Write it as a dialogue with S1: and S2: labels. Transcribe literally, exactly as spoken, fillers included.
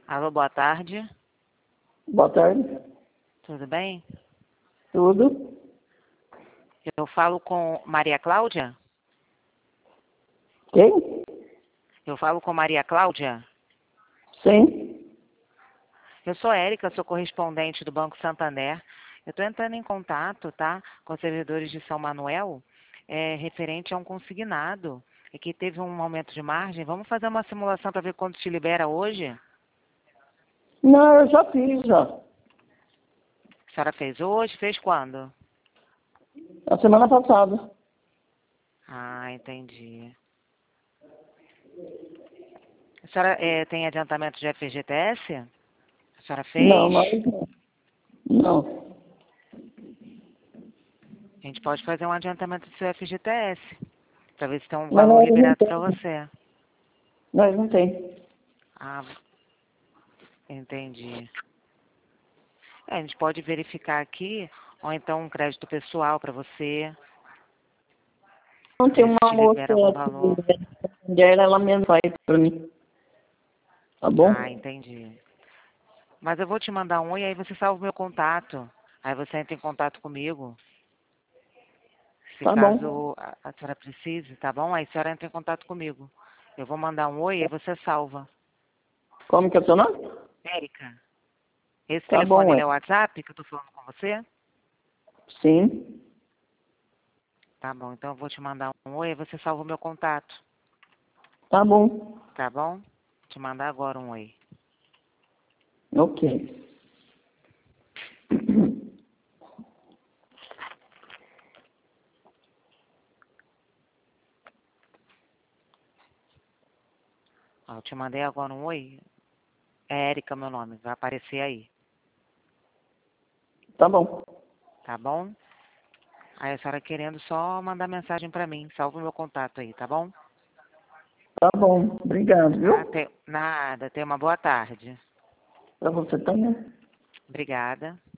S1: Alô, boa tarde.
S2: Boa tarde.
S1: Tudo bem?
S2: Tudo?
S1: Eu falo com Maria Cláudia?
S2: Quem?
S1: Eu falo com Maria Cláudia?
S2: Sim.
S1: Eu sou Érica, sou correspondente do Banco Santander. Eu estou entrando em contato, tá, com os servidores de São Manuel, é, referente a um consignado, e que teve um aumento de margem. Vamos fazer uma simulação para ver quanto te libera hoje?
S2: Não, eu já fiz, já.
S1: A senhora fez hoje? Fez quando?
S2: A semana passada.
S1: Ah, entendi. A senhora é, tem adiantamento de F G T S? A senhora
S2: Não,
S1: fez?
S2: mas não. Não.
S1: A gente pode fazer um adiantamento do seu F G T S, para ver se tem um
S2: Mas
S1: valor
S2: nós não
S1: liberado para
S2: tem.
S1: você.
S2: Nós não tem.
S1: Ah, entendi. É, a gente pode verificar aqui, ou então um crédito pessoal para você,
S2: Não tem
S1: ver se
S2: uma
S1: te
S2: moça
S1: libera algum
S2: que
S1: valor.
S2: mulher, ela mesmo faz para mim. Tá
S1: Ah,
S2: bom?
S1: entendi. Mas eu vou te mandar um e aí você salva o meu contato. Aí você entra em contato comigo, se
S2: Tá bom.
S1: caso a a senhora precise, tá bom? Aí a senhora entra em contato comigo. Eu vou mandar um oi e aí você salva.
S2: Como que é o seu nome?
S1: Érica, esse
S2: Tá bom,
S1: telefone ele
S2: é.
S1: é o WhatsApp que eu tô falando com você?
S2: Sim.
S1: Tá bom, então eu vou te mandar um oi e você salva o meu contato,
S2: Tá bom.
S1: tá bom? Vou te mandar agora um oi.
S2: Ok.
S1: Ó, eu te mandei agora um oi. É Érica meu nome, vai aparecer aí,
S2: Tá bom.
S1: tá bom? Aí a senhora querendo só mandar mensagem pra mim, salva o meu contato aí, tá bom?
S2: Tá bom. Obrigado,
S1: Tá?
S2: viu?
S1: Te- Nada, tenha uma boa tarde.
S2: Pra você também.
S1: Obrigada.